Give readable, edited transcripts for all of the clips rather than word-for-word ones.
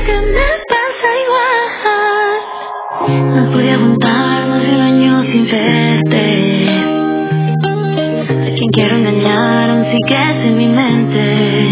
que me pasa igual. No podía aguantar más de un año sin verte. A quien quiero engañar aún sigues en mi mente.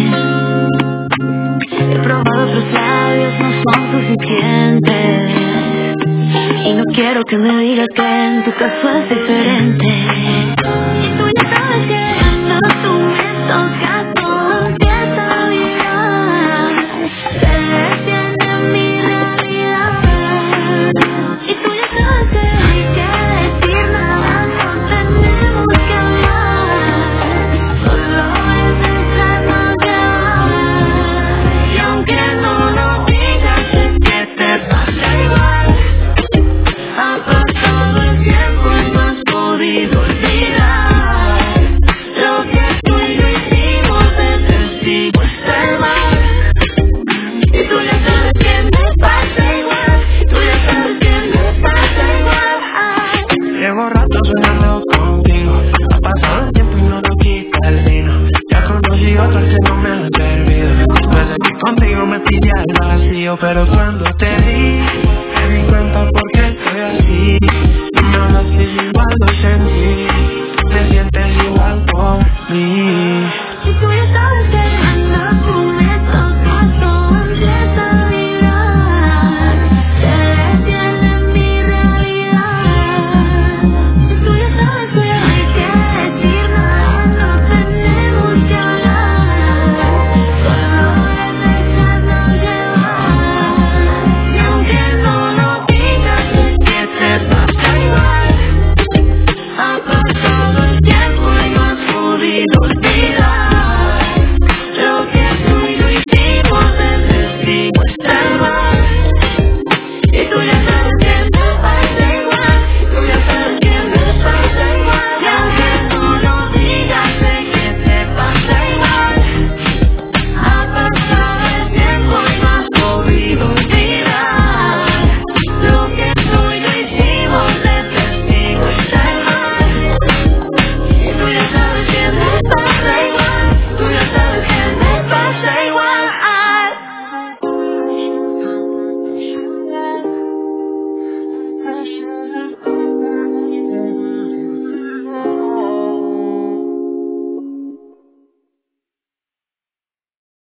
He probado otros labios, no son suficientes. Y no quiero que me digas que en tu caso es diferente. Y tú ya sabes que cuando tú me tocas todo empieza a vibrar. Se detiene mi realidad. Y tú ya sabes que no hay que decir nada, no tenemos que hablar. Solo es dejarnos llevar. Y aunque no lo digas, sé que te pasa igual. Ha pasado el tiempo y no has podido olvidar lo que tú y yo hicimos, de testigo está el mar. Y tú ya sabes que me pasa igual, tú ya sabes que me pasa igual. Llevo rato soñando contigo, ha pasado el tiempo y no lo quita el vino. Ya conocí otras que no me han servido. Después de que contigo me pilla el vacío, pero cuando te vi, me di cuenta por qué estoy así. No me hablaste igual lo sentí, te sientes igual por mí. Y tú ya sabes que cuando tú me tocas todo empieza a vibrar. Se detiene mi realidad. Y tú ya sabes que no hay que decir nada, no tenemos que hablar. Solo es dejarnos llevar. Y aunque no lo digas, sé que te pasa igual. Ha pasado el tiempo y no has podido olvidar